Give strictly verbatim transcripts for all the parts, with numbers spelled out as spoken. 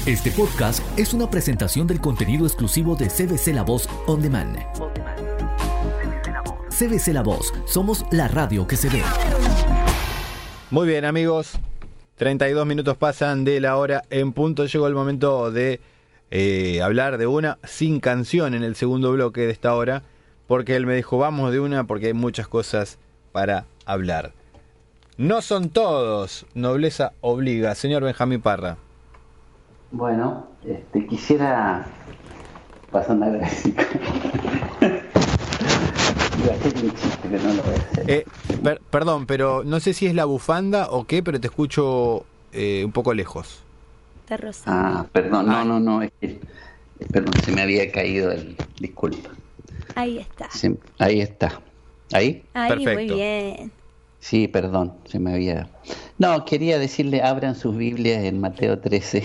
Este podcast es una presentación del contenido exclusivo de C B C La Voz On Demand. C B C La Voz, somos la radio que se ve. Muy bien, amigos, treinta y dos minutos pasan de la hora en punto. Llegó el momento de eh, hablar de una sin canción en el segundo bloque de esta hora, porque él me dijo vamos de una porque hay muchas cosas para hablar. No son todos, nobleza obliga. Señor Benjamín Parra. Bueno, este, quisiera pasar una gráfica. Iba a hacer un chiste, pero no lo voy a hacer. Eh, per- perdón, pero no sé si es la bufanda o qué, pero te escucho eh, un poco lejos. Está rosado. Ah, perdón, no, no, no, es que, perdón, se me había caído el, disculpa. Ahí está. Se- ahí está. ¿Ahí? Ahí, muy Perfecto. bien. Sí, perdón, se me había... No, quería decirle, abran sus Biblias en Mateo trece.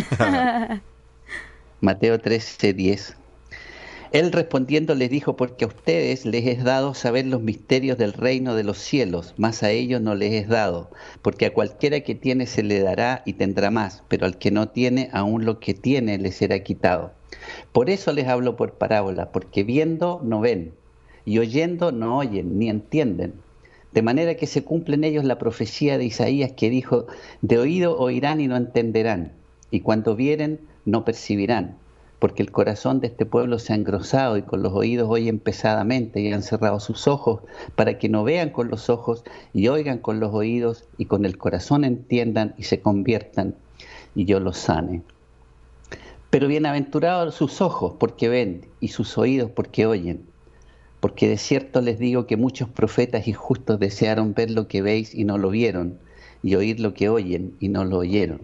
Mateo trece, diez. Él respondiendo les dijo, porque a ustedes les es dado saber los misterios del reino de los cielos, mas a ellos no les es dado, porque a cualquiera que tiene se le dará y tendrá más, pero al que no tiene, aún lo que tiene le será quitado. Por eso les hablo por parábola, porque viendo no ven, y oyendo no oyen, ni entienden. De manera que se cumple en ellos la profecía de Isaías que dijo, de oído oirán y no entenderán, y cuando vieren no percibirán, porque el corazón de este pueblo se ha engrosado y con los oídos oyen pesadamente y han cerrado sus ojos para que no vean con los ojos y oigan con los oídos y con el corazón entiendan y se conviertan y yo los sane. Pero bienaventurados sus ojos porque ven y sus oídos porque oyen. Porque de cierto les digo que muchos profetas y justos desearon ver lo que veis y no lo vieron, y oír lo que oyen y no lo oyeron.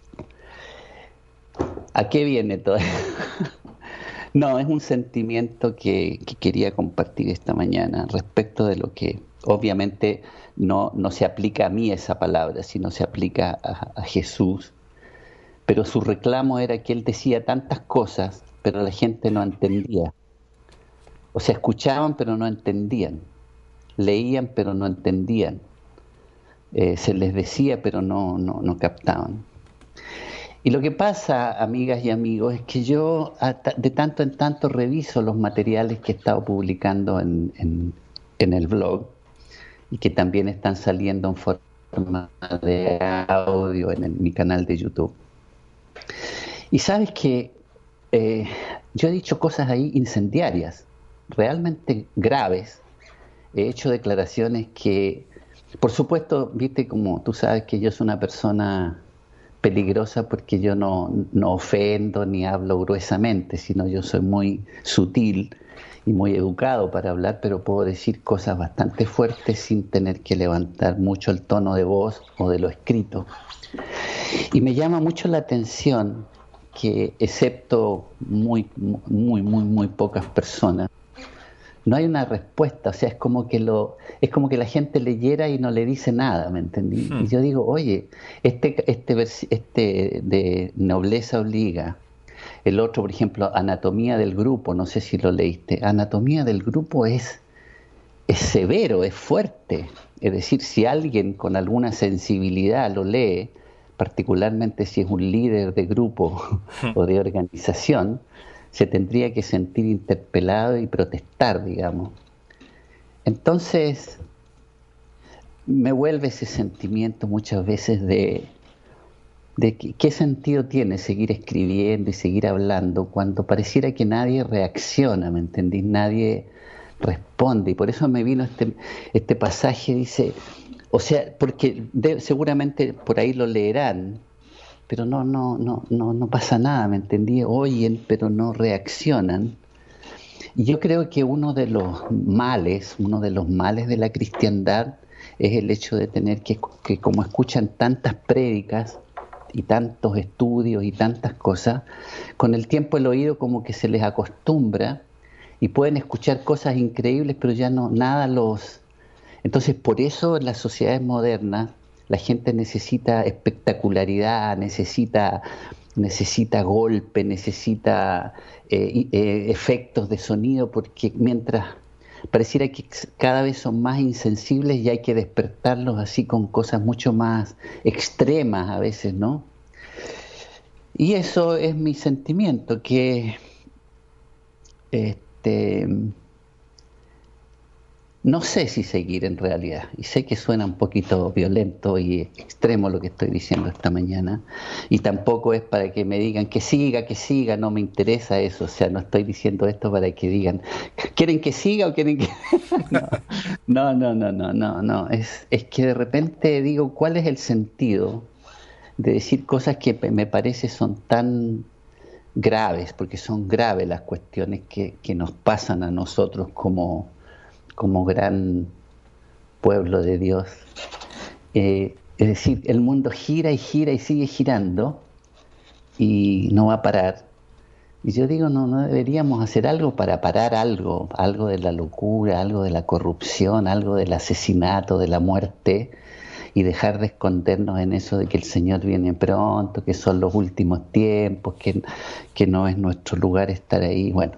¿A qué viene todo esto? No, es un sentimiento que, que quería compartir esta mañana respecto de lo que obviamente no, no se aplica a mí esa palabra, sino se aplica a, a Jesús. Pero su reclamo era que él decía tantas cosas, pero la gente no entendía. O sea, escuchaban pero no entendían, leían pero no entendían, eh, se les decía pero no, no, no captaban. Y lo que pasa, amigas y amigos, es que yo de tanto en tanto reviso los materiales que he estado publicando en, en, en el blog y que también están saliendo en forma de audio en el, mi canal de YouTube. Y sabes que eh, yo he dicho cosas ahí incendiarias, realmente graves. He hecho declaraciones que, por supuesto, viste, como tú sabes que yo soy una persona peligrosa porque yo no, no ofendo ni hablo gruesamente, sino yo soy muy sutil y muy educado para hablar, pero puedo decir cosas bastante fuertes sin tener que levantar mucho el tono de voz o de lo escrito. Y me llama mucho la atención que, excepto muy, muy, muy, muy pocas personas, no hay una respuesta. O sea, es como que lo, es como que la gente leyera y no le dice nada, ¿me entendí? Hmm. Y yo digo, oye, este, este, este de nobleza obliga, el otro, por ejemplo, anatomía del grupo, no sé si lo leíste, anatomía del grupo es, es severo, es fuerte. Es decir, si alguien con alguna sensibilidad lo lee, particularmente si es un líder de grupo o de organización, se tendría que sentir interpelado y protestar, digamos. Entonces, me vuelve ese sentimiento muchas veces de, de que, qué sentido tiene seguir escribiendo y seguir hablando cuando pareciera que nadie reacciona, ¿me entendí? Nadie responde. Y por eso me vino este, este pasaje, dice, o sea, porque de, seguramente por ahí lo leerán, pero no, no, no, no, no pasa nada, ¿me entendí? Oyen, pero no reaccionan. Y yo creo que uno de los males, uno de los males de la cristiandad es el hecho de tener que, que como escuchan tantas prédicas y tantos estudios y tantas cosas, con el tiempo el oído como que se les acostumbra y pueden escuchar cosas increíbles, pero ya no, nada los... Entonces, por eso en las sociedades modernas la gente necesita espectacularidad, necesita, necesita golpe, necesita eh, eh, efectos de sonido, porque mientras pareciera que cada vez son más insensibles y hay que despertarlos así con cosas mucho más extremas a veces, ¿no? Y eso es mi sentimiento, que este, no sé si seguir en realidad, y sé que suena un poquito violento y extremo lo que estoy diciendo esta mañana, y tampoco es para que me digan que siga, que siga, no me interesa eso, o sea, no estoy diciendo esto para que digan, ¿quieren que siga o quieren que...? no, no, no, no, no, no, es, es que de repente digo, ¿cuál es el sentido de decir cosas que me parece son tan graves, porque son graves las cuestiones que, que nos pasan a nosotros como, como gran pueblo de Dios? Eh, es decir, el mundo gira y gira y sigue girando y no va a parar. Y yo digo, no, no deberíamos hacer algo para parar algo, algo de la locura, algo de la corrupción, algo del asesinato, de la muerte, y dejar de escondernos en eso de que el Señor viene pronto, que son los últimos tiempos, que, que no es nuestro lugar estar ahí. Bueno,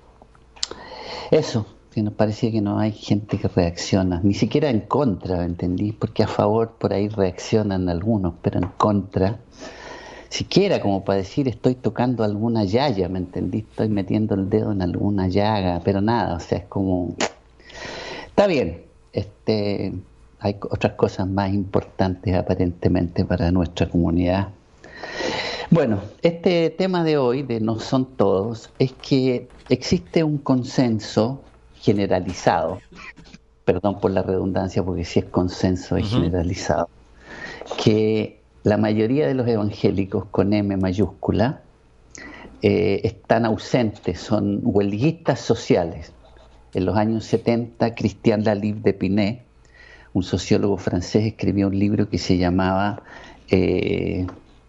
eso, que nos parecía que no hay gente que reacciona, ni siquiera en contra, ¿entendí? Porque a favor por ahí reaccionan algunos, pero en contra, siquiera como para decir estoy tocando alguna llaya, ¿me entendí? Estoy metiendo el dedo en alguna llaga, pero nada, o sea, es como... Está bien, este... hay otras cosas más importantes aparentemente para nuestra comunidad. Bueno, este tema de hoy, de No son todos, es que existe un consenso generalizado, perdón por la redundancia, porque si es consenso es uh-huh. generalizado, que la mayoría de los evangélicos con M mayúscula eh, están ausentes, son huelguistas sociales. En los años setenta, Christian Lalib de Pinet, un sociólogo francés, escribió un libro que se llamaba eh,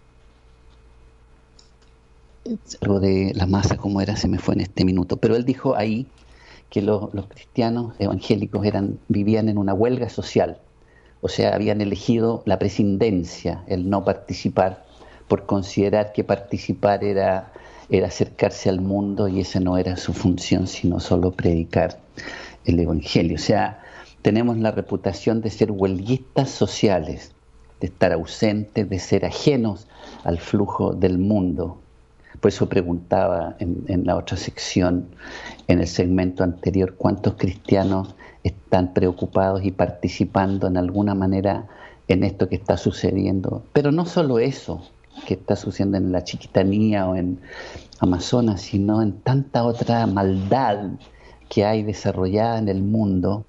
algo de la masa, ¿cómo era? Se me fue en este minuto. Pero él dijo ahí que los, los cristianos evangélicos eran, vivían en una huelga social, o sea, habían elegido la prescindencia, el no participar, por considerar que participar era, era acercarse al mundo y esa no era su función, sino solo predicar el evangelio. O sea, tenemos la reputación de ser huelguistas sociales, de estar ausentes, de ser ajenos al flujo del mundo. Por eso preguntaba en, en la otra sección, en el segmento anterior, ¿cuántos cristianos están preocupados y participando en alguna manera en esto que está sucediendo? Pero no solo eso que está sucediendo en la Chiquitanía o en Amazonas, sino en tanta otra maldad que hay desarrollada en el mundo.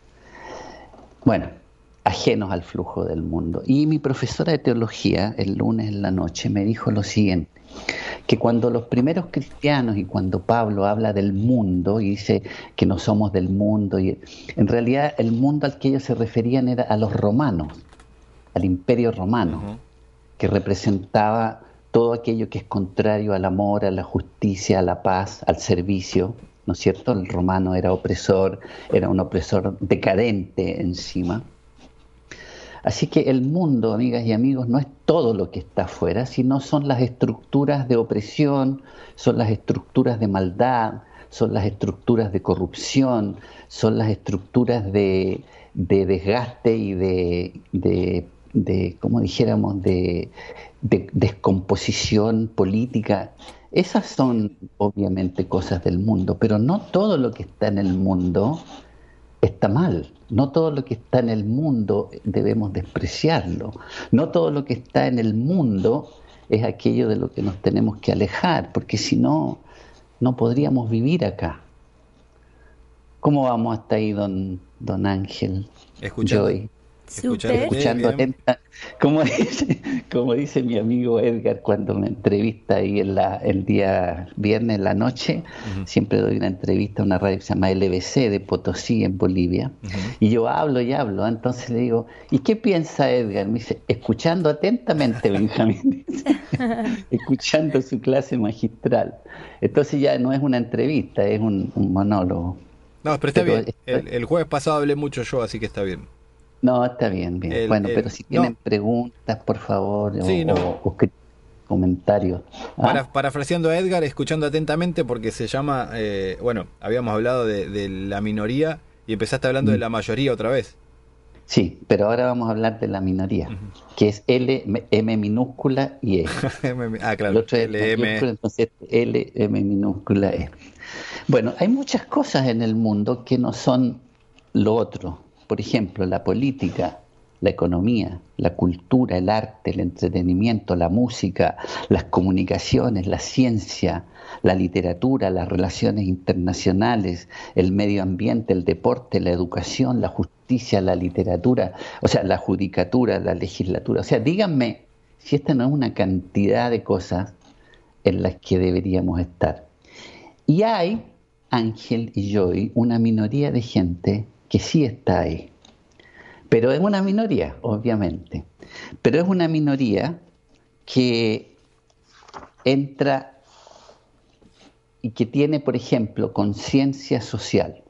Bueno, ajenos al flujo del mundo. Y mi profesora de teología, el lunes en la noche, me dijo lo siguiente, que cuando los primeros cristianos y cuando Pablo habla del mundo y dice que no somos del mundo, y en realidad el mundo al que ellos se referían era a los romanos, al imperio romano, uh-huh. que representaba todo aquello que es contrario al amor, a la justicia, a la paz, al servicio, ¿no es cierto? El romano era opresor, era un opresor decadente encima. Así que el mundo, amigas y amigos, no es todo lo que está afuera, sino son las estructuras de opresión, son las estructuras de maldad, son las estructuras de corrupción, son las estructuras de, de desgaste y de, de, de, como dijéramos, de, de descomposición política. Esas son obviamente cosas del mundo, pero no todo lo que está en el mundo está mal. No todo lo que está en el mundo debemos despreciarlo. No todo lo que está en el mundo es aquello de lo que nos tenemos que alejar, porque si no, no podríamos vivir acá. ¿Cómo vamos hasta ahí, don, don Ángel? Escuchando. Joy? Súper. Escuchando atenta, como dice, como dice mi amigo Edgar cuando me entrevista ahí en la, el día viernes en la noche, uh-huh. siempre doy una entrevista a una radio que se llama L B C de Potosí en Bolivia, uh-huh. y yo hablo y hablo, entonces le digo, ¿y qué piensa Edgar? Me dice, escuchando atentamente, Benjamín, escuchando su clase magistral. Entonces ya no es una entrevista, es un, un monólogo. No, pero está pero bien, está... El, el jueves pasado hablé mucho yo, así que está bien. No, está bien, bien. El, bueno, el, pero si tienen no. preguntas, por favor, sí, o, no. o, o comentarios. ¿Ah? Para, parafraseando a Edgar, escuchando atentamente, porque se llama, eh, bueno, habíamos hablado de, de la minoría y empezaste hablando mm. de la mayoría otra vez. Sí, pero ahora vamos a hablar de la minoría, Uh-huh. que es L, M minúscula y E. Ah, El claro, otro es L M. mayúscula, entonces L, M minúscula, E. Bueno, hay muchas cosas en el mundo que no son lo otro. Por ejemplo, la política, la economía, la cultura, el arte, el entretenimiento, la música, las comunicaciones, la ciencia, la literatura, las relaciones internacionales, el medio ambiente, el deporte, la educación, la justicia, la literatura, o sea, la judicatura, la legislatura. O sea, díganme si esta no es una cantidad de cosas en las que deberíamos estar. Y hay, Ángel y Joy, una minoría de gente que sí está ahí. Pero es una minoría, obviamente. Pero es una minoría que entra y que tiene, por ejemplo, conciencia social.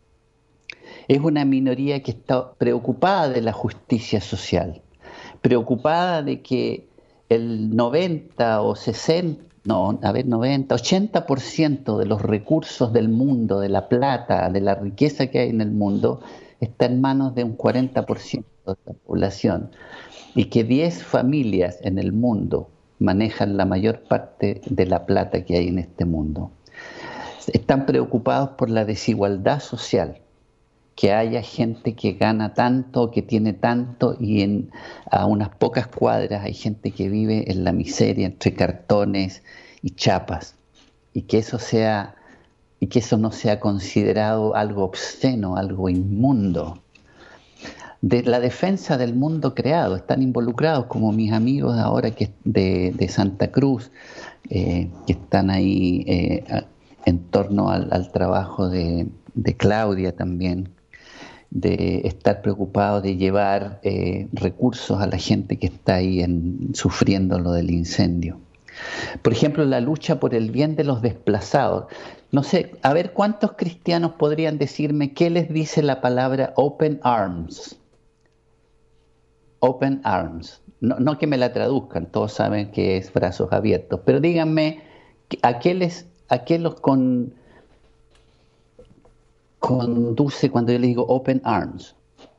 Es una minoría que está preocupada de la justicia social, preocupada de que el noventa o sesenta, no, a ver, noventa, ochenta por ciento de los recursos del mundo, de la plata, de la riqueza que hay en el mundo, está en manos de un cuarenta por ciento de la población, y que diez familias en el mundo manejan la mayor parte de la plata que hay en este mundo. Están preocupados por la desigualdad social, que haya gente que gana tanto, que tiene tanto, y en, a unas pocas cuadras hay gente que vive en la miseria entre cartones y chapas, y que eso sea, y que eso no sea considerado algo obsceno, algo inmundo. De la defensa del mundo creado, están involucrados como mis amigos ahora que de, de Santa Cruz, eh, que están ahí eh, en torno al, al trabajo de, de Claudia también, de estar preocupado de llevar eh, recursos a la gente que está ahí en, sufriendo lo del incendio. Por ejemplo, la lucha por el bien de los desplazados. No sé, a ver, ¿cuántos cristianos podrían decirme qué les dice la palabra open arms? Open arms. No, no que me la traduzcan, todos saben que es brazos abiertos, pero díganme, ¿a qué, les, a qué los con... conduce cuando yo le digo open arms?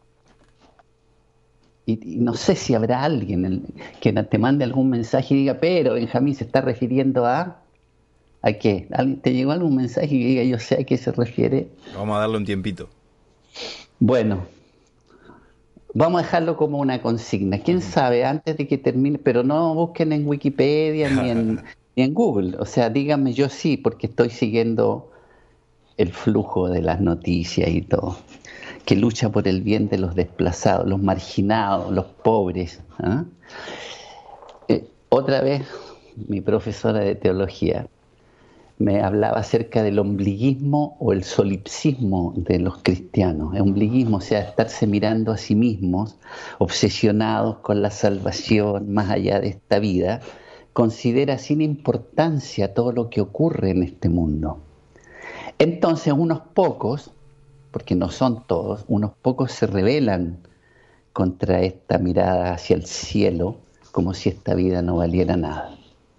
Y, y no sé si habrá alguien el, que te mande algún mensaje y diga, pero Benjamín se está refiriendo a... ¿A qué? ¿Te llegó algún mensaje y diga, yo sé a qué se refiere? Vamos a darle un tiempito. Bueno, vamos a dejarlo como una consigna. ¿Quién sabe antes de que termine? Pero no busquen en Wikipedia ni en, ni en Google. O sea, díganme yo sí, porque estoy siguiendo el flujo de las noticias y todo, que lucha por el bien de los desplazados, los marginados, los pobres. ¿eh? Eh, otra vez, mi profesora de teología me hablaba acerca del ombliguismo o el solipsismo de los cristianos. El ombliguismo, o sea, estarse mirando a sí mismos, obsesionados con la salvación más allá de esta vida, considera sin importancia todo lo que ocurre en este mundo. Entonces unos pocos, porque no son todos, unos pocos se rebelan contra esta mirada hacia el cielo, como si esta vida no valiera nada.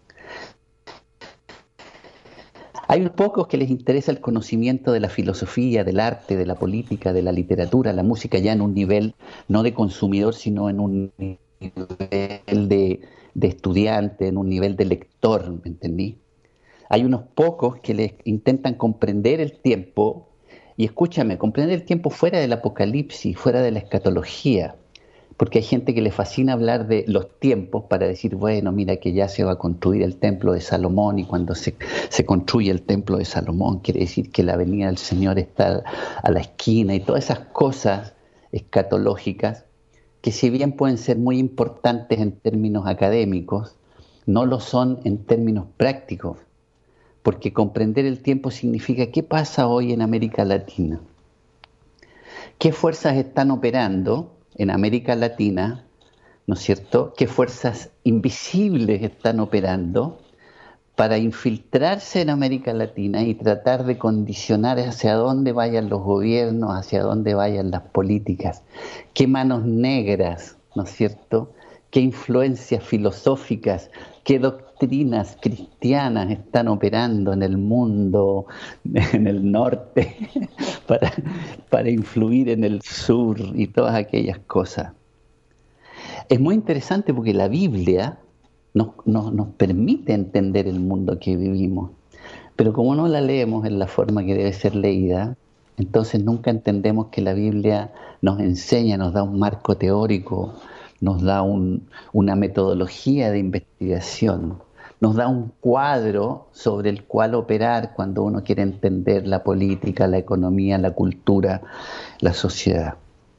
Hay unos pocos que les interesa el conocimiento de la filosofía, del arte, de la política, de la literatura, la música, ya en un nivel no de consumidor, sino en un nivel de, de estudiante, en un nivel de lector, ¿me entendí? Hay unos pocos que les intentan comprender el tiempo, y escúchame, comprender el tiempo fuera del apocalipsis, fuera de la escatología, porque hay gente que le fascina hablar de los tiempos para decir, bueno, mira que ya se va a construir el templo de Salomón, y cuando se, se construye el templo de Salomón quiere decir que la venida del Señor está a la esquina, y todas esas cosas escatológicas que si bien pueden ser muy importantes en términos académicos, no lo son en términos prácticos, porque comprender el tiempo significa qué pasa hoy en América Latina, qué fuerzas están operando en América Latina, ¿no es cierto?, qué fuerzas invisibles están operando para infiltrarse en América Latina y tratar de condicionar hacia dónde vayan los gobiernos, hacia dónde vayan las políticas, qué manos negras, ¿no es cierto?, qué influencias filosóficas, qué doctrinas cristianas están operando en el mundo, en el norte, para, para influir en el sur y todas aquellas cosas. Es muy interesante porque la Biblia nos, nos, nos permite entender el mundo que vivimos, pero como no la leemos en la forma que debe ser leída, entonces nunca entendemos que la Biblia nos enseña, nos da un marco teórico, nos da un, una metodología de investigación, nos da un cuadro sobre el cual operar cuando uno quiere entender la política, la economía, la cultura, la sociedad.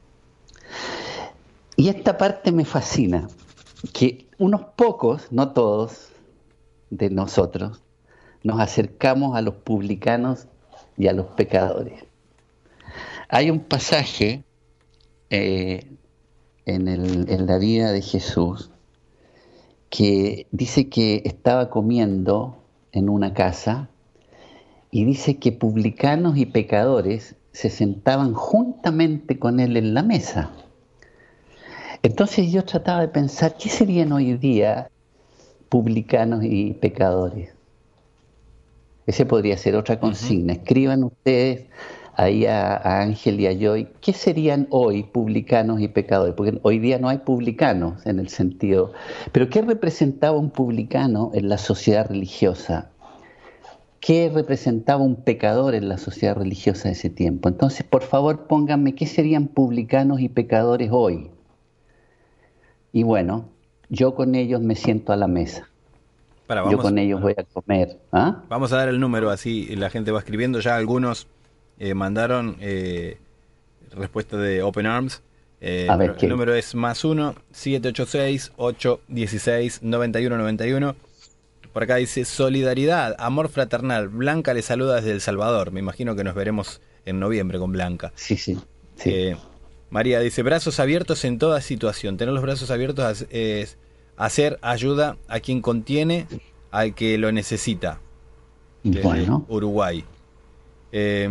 Y esta parte me fascina, que unos pocos, no todos, de nosotros, nos acercamos a los publicanos y a los pecadores. Hay un pasaje eh, en, el, en la vida de Jesús que dice que estaba comiendo en una casa y dice que publicanos y pecadores se sentaban juntamente con él en la mesa. Entonces yo trataba de pensar, ¿qué serían hoy día publicanos y pecadores? Ese podría ser otra consigna. Uh-huh. Escriban ustedes ahí a, a Ángel y a Joy, ¿qué serían hoy publicanos y pecadores? Porque hoy día no hay publicanos en el sentido... Pero ¿qué representaba un publicano en la sociedad religiosa? ¿Qué representaba un pecador en la sociedad religiosa de ese tiempo? Entonces, por favor, pónganme, ¿qué serían publicanos y pecadores hoy? Y bueno, yo con ellos me siento a la mesa. Para, vamos, yo con ellos voy a comer. ¿Ah? Vamos a dar el número, así la gente va escribiendo. Ya algunos eh, mandaron eh, respuesta de Open Arms. Eh, a ver, el número es más uno, siete ocho seis, ocho uno seis, nueve uno nueve uno. Por acá dice solidaridad, amor fraternal. Blanca le saluda desde El Salvador. Me imagino que nos veremos en noviembre con Blanca. Sí, sí. sí. Eh, María dice, brazos abiertos en toda situación. Tener los brazos abiertos es hacer ayuda a quien contiene, al que lo necesita. Desde bueno. Uruguay. Eh,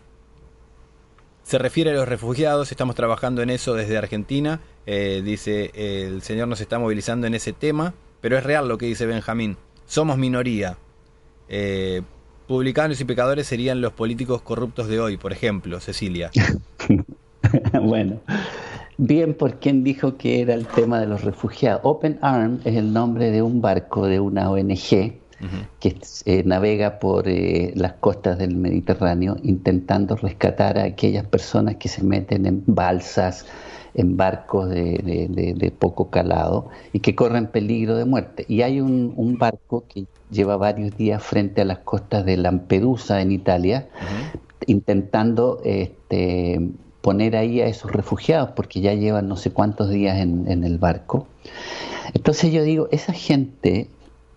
se refiere a los refugiados, estamos trabajando en eso desde Argentina. Eh, dice, eh, el Señor nos está movilizando en ese tema, pero es real lo que dice Benjamín. Somos minoría. Eh, publicanos y pecadores serían los políticos corruptos de hoy, por ejemplo, Cecilia. Bueno, bien por quien dijo que era el tema de los refugiados. Open Arms es el nombre de un barco de una O N G uh-huh. que eh, navega por eh, las costas del Mediterráneo intentando rescatar a aquellas personas que se meten en balsas, en barcos de, de, de, de poco calado y que corren peligro de muerte. Y hay un, un barco que lleva varios días frente a las costas de Lampedusa en Italia, uh-huh. intentando este, poner ahí a esos refugiados porque ya llevan no sé cuántos días en, en el barco. Entonces yo digo, ¿esa gente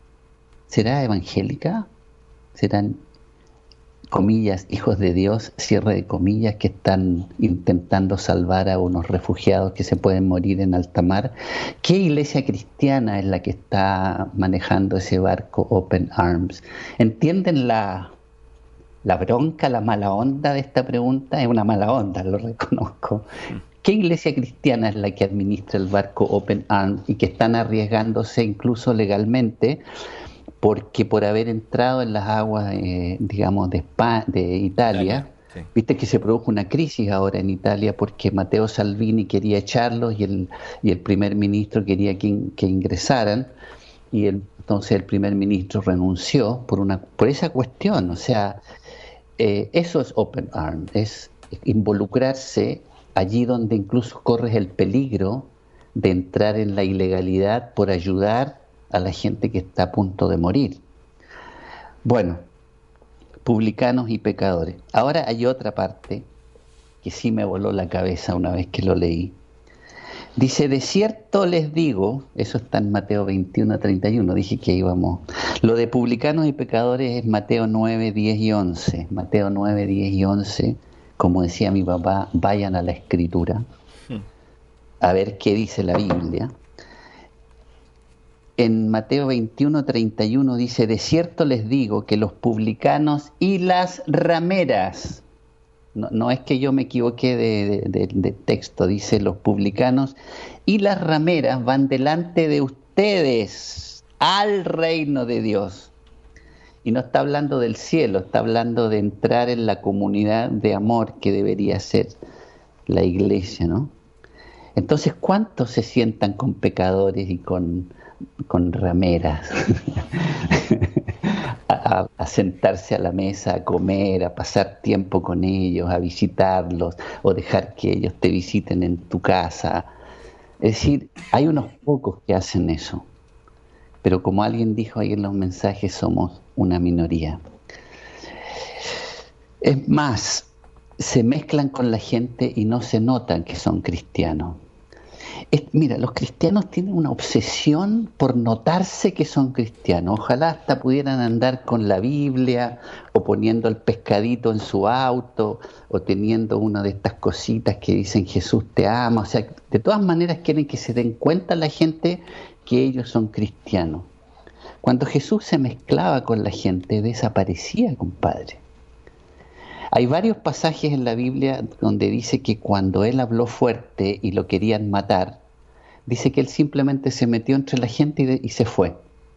será evangélica? ¿Serán, comillas, hijos de Dios, cierre de comillas, que están intentando salvar a unos refugiados que se pueden morir en alta mar? ¿Qué iglesia cristiana es la que está manejando ese barco Open Arms? ¿Entienden la, la bronca, la mala onda de esta pregunta? Es una mala onda, lo reconozco. ¿Qué iglesia cristiana es la que administra el barco Open Arms y que están arriesgándose incluso legalmente? Porque por haber entrado en las aguas, eh, digamos, de, Spa, de Italia, sí. Viste que se produjo una crisis ahora en Italia porque Matteo Salvini quería echarlos y el, y el primer ministro quería que, que ingresaran, y el, entonces el primer ministro renunció por, una, por esa cuestión. O sea, eh, eso es Open Arms, es involucrarse allí donde incluso corres el peligro de entrar en la ilegalidad por ayudar a la gente que está a punto de morir. Bueno, publicanos y pecadores. Ahora hay otra parte que sí me voló la cabeza una vez que lo leí. Dice, de cierto les digo, eso está en Mateo veintiuno, treinta y uno, dije que íbamos. Lo de publicanos y pecadores es Mateo nueve, diez y once. Mateo nueve, diez y once, como decía mi papá, vayan a la Escritura a ver qué dice la Biblia. En Mateo veintiuno, treinta y uno dice, de cierto les digo que los publicanos y las rameras No, no es que yo me equivoqué de, de, de, de texto, dice los publicanos y las rameras van delante de ustedes al reino de Dios. Y no está hablando del cielo, está hablando de entrar en la comunidad de amor que debería ser la iglesia, ¿no? Entonces, ¿cuántos se sientan con pecadores y con, con rameras? a, a sentarse a la mesa, a comer, a pasar tiempo con ellos, a visitarlos, o dejar que ellos te visiten en tu casa. Es decir, hay unos pocos que hacen eso, pero como alguien dijo ahí en los mensajes, somos una minoría. Es más, se mezclan con la gente y no se notan que son cristianos. Es, mira, los cristianos tienen una obsesión por notarse que son cristianos. Ojalá hasta pudieran andar con la Biblia, o poniendo el pescadito en su auto, o teniendo una de estas cositas que dicen Jesús te ama. O sea, de todas maneras quieren que se den cuenta la gente que ellos son cristianos. Cuando Jesús se mezclaba con la gente, desaparecía, compadre. Hay varios pasajes en la Biblia donde dice que cuando él habló fuerte y lo querían matar, dice que él simplemente se metió entre la gente y, de, y se fue.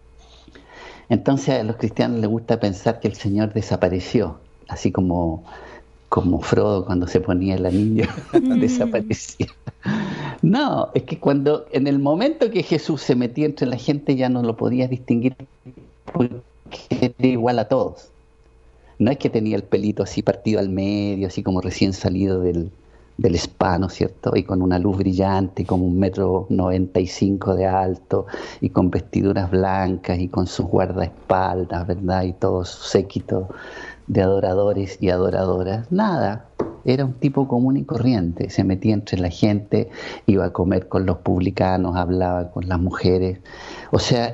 Entonces a los cristianos les gusta pensar que el Señor desapareció, así como, como Frodo cuando se ponía el anillo, desaparecía. No, es que cuando en el momento que Jesús se metía entre la gente ya no lo podías distinguir porque era igual a todos. No es que tenía el pelito así partido al medio, así como recién salido del, del spa, ¿no es cierto? Y con una luz brillante, y como un metro noventa y cinco de alto, y con vestiduras blancas, y con sus guardaespaldas, ¿verdad? Y todo su séquito de adoradores y adoradoras. Nada, era un tipo común y corriente. Se metía entre la gente, iba a comer con los publicanos, hablaba con las mujeres. O sea,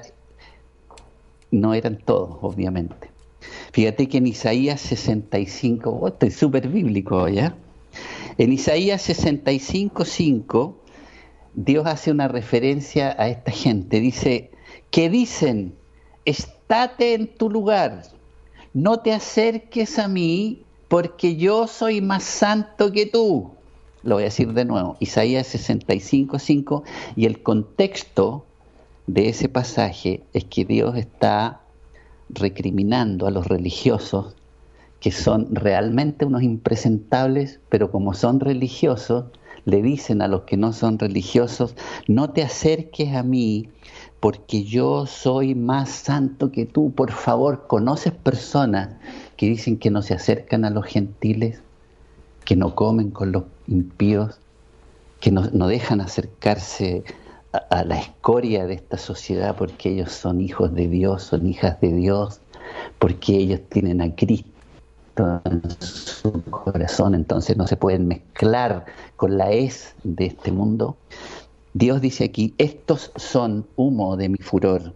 no eran todos, obviamente. Fíjate que en Isaías sesenta y cinco, oh, estoy súper bíblico, ¿ya? En Isaías sesenta y cinco, cinco, Dios hace una referencia a esta gente. Dice, que dicen, estate en tu lugar, no te acerques a mí, porque yo soy más santo que tú. Lo voy a decir de nuevo, Isaías sesenta y cinco, cinco, y el contexto de ese pasaje es que Dios está recriminando a los religiosos que son realmente unos impresentables, pero como son religiosos, le dicen a los que no son religiosos, no te acerques a mí porque yo soy más santo que tú. Por favor, ¿conoces personas que dicen que no se acercan a los gentiles, que no comen con los impíos, que no, no dejan acercarse a la escoria de esta sociedad porque ellos son hijos de Dios, son hijas de Dios, porque ellos tienen a Cristo en su corazón, entonces no se pueden mezclar con la hez de este mundo? Dios dice aquí, estos son humo de mi furor,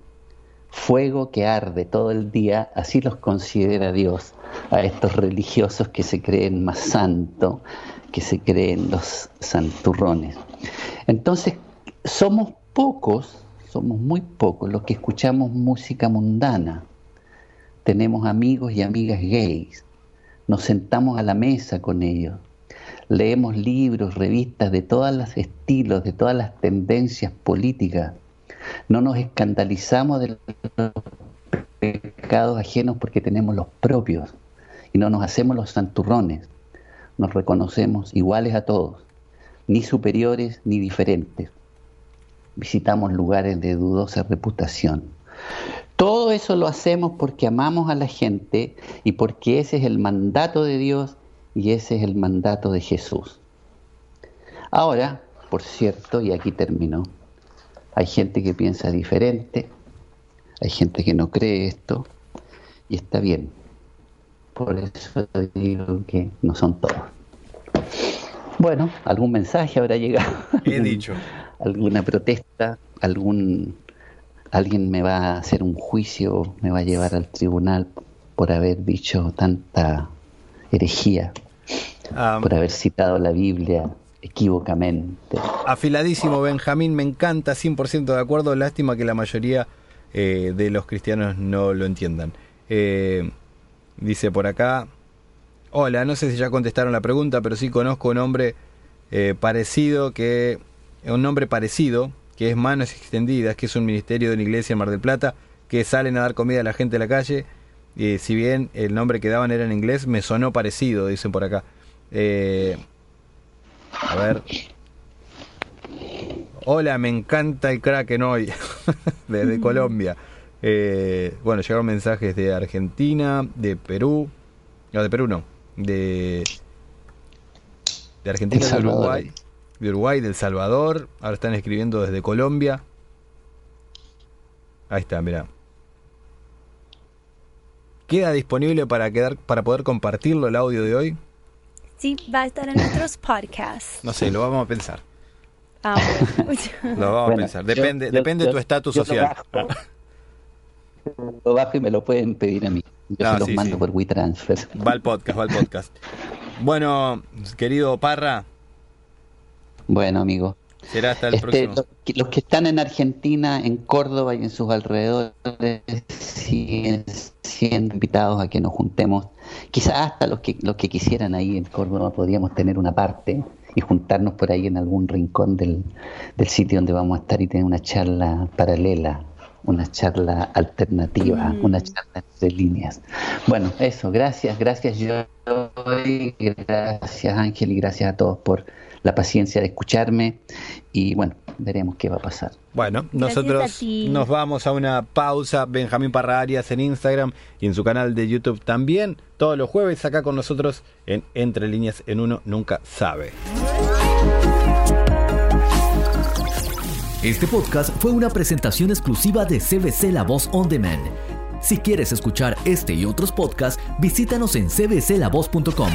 fuego que arde todo el día, así los considera Dios a estos religiosos que se creen más santos, que se creen los santurrones. Entonces, somos pocos, somos muy pocos los que escuchamos música mundana. Tenemos amigos y amigas gays, nos sentamos a la mesa con ellos, leemos libros, revistas de todos los estilos, de todas las tendencias políticas. No nos escandalizamos de los pecados ajenos porque tenemos los propios y no nos hacemos los santurrones. Nos reconocemos iguales a todos, ni superiores ni diferentes. Visitamos lugares de dudosa reputación. Todo eso lo hacemos porque amamos a la gente y porque ese es el mandato de Dios y ese es el mandato de Jesús. Ahora, por cierto, y aquí termino, hay gente que piensa diferente, hay gente que no cree esto y está bien. Por eso digo que no son todos. Bueno, algún mensaje habrá llegado. He dicho. Alguna protesta, algún alguien me va a hacer un juicio, me va a llevar al tribunal por haber dicho tanta herejía, um, por haber citado la Biblia equívocamente. Afiladísimo, Benjamín, me encanta, cien por ciento de acuerdo. Lástima que la mayoría eh, de los cristianos no lo entiendan. Eh, dice por acá, Hola, no sé si ya contestaron la pregunta, pero sí conozco un hombre eh, parecido, que un nombre parecido, que es Manos Extendidas, que es un ministerio de una iglesia en Mar del Plata, que salen a dar comida a la gente de la calle. Y si bien el nombre que daban era en inglés, me sonó parecido, dicen por acá. Eh, a ver. Hola, me encanta el Kraken hoy, desde mm. Colombia. Eh, bueno, llegaron mensajes de Argentina, de Perú, no, de Perú no, de, de Argentina, de Uruguay, de Uruguay, del Salvador. Ahora están escribiendo desde Colombia. Ahí está, mirá. ¿Queda disponible para quedar, para poder compartirlo el audio de hoy? Sí, va a estar en nuestros podcasts. No sé, lo vamos a pensar. Ah, bueno. Lo vamos bueno, a pensar. Depende, yo, depende yo, de tu estatus social. Lo bajo, lo bajo y me lo pueden pedir a mí. Yo no, se los sí, mando sí. por WeTransfer. Va al podcast, va al podcast. Bueno, querido Parra. Bueno, amigo. Será hasta el este, próximo. Los que, los que están en Argentina, en Córdoba y en sus alrededores siguen siendo invitados a que nos juntemos. Quizás hasta los que los que quisieran ahí en Córdoba podríamos tener una parte y juntarnos por ahí en algún rincón del, del sitio donde vamos a estar y tener una charla paralela, una charla alternativa, mm. una charla entre líneas. Bueno, eso, gracias, gracias Joy, gracias Ángel y gracias a todos por la paciencia de escucharme y bueno, veremos qué va a pasar. Bueno, nosotros nos vamos a una pausa. Benjamín Parra Arias en Instagram y en su canal de YouTube también, todos los jueves acá con nosotros en Entre Líneas en Uno Nunca Sabe. Este podcast fue una presentación exclusiva de C B C La Voz On Demand. Si quieres escuchar este y otros podcasts, visítanos en c b c la voz punto com.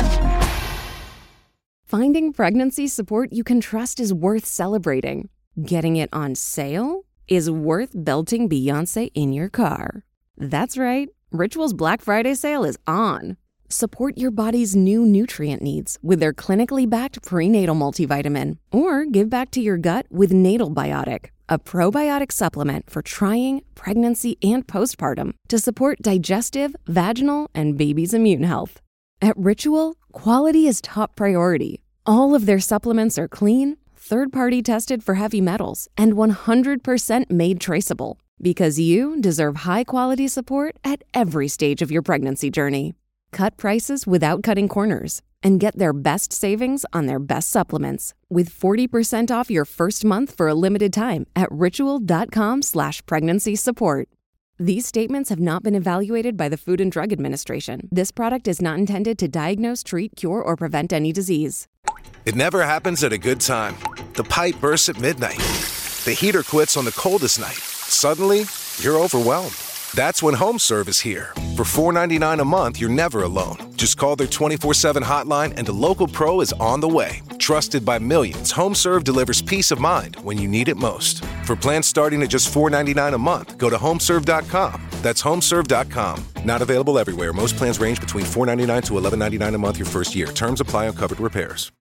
Finding pregnancy support you can trust is worth celebrating. Getting it on sale is worth belting Beyoncé in your car. That's right. Ritual's Black Friday sale is on. Support your body's new nutrient needs with their clinically backed prenatal multivitamin. Or give back to your gut with Natal Biotic, a probiotic supplement for trying, pregnancy, and postpartum to support digestive, vaginal, and baby's immune health. At Ritual, quality is top priority. All of their supplements are clean, third-party tested for heavy metals, and one hundred percent made traceable. Because you deserve high-quality support at every stage of your pregnancy journey. Cut prices without cutting corners. And get their best savings on their best supplements with forty percent off your first month for a limited time at ritual.com slash pregnancy support. These statements have not been evaluated by the Food and Drug Administration. This product is not intended to diagnose, treat, cure, or prevent any disease. It never happens at a good time. The pipe bursts at midnight. The heater quits on the coldest night. Suddenly, you're overwhelmed. That's when HomeServe is here. For four dollars and ninety-nine cents a month, you're never alone. Just call their twenty-four seven hotline and a local pro is on the way. Trusted by millions, HomeServe delivers peace of mind when you need it most. For plans starting at just four dollars and ninety-nine cents a month, go to home serve dot com. That's home serve dot com. Not available everywhere. Most plans range between four dollars and ninety-nine cents to eleven dollars and ninety-nine cents a month your first year. Terms apply on covered repairs.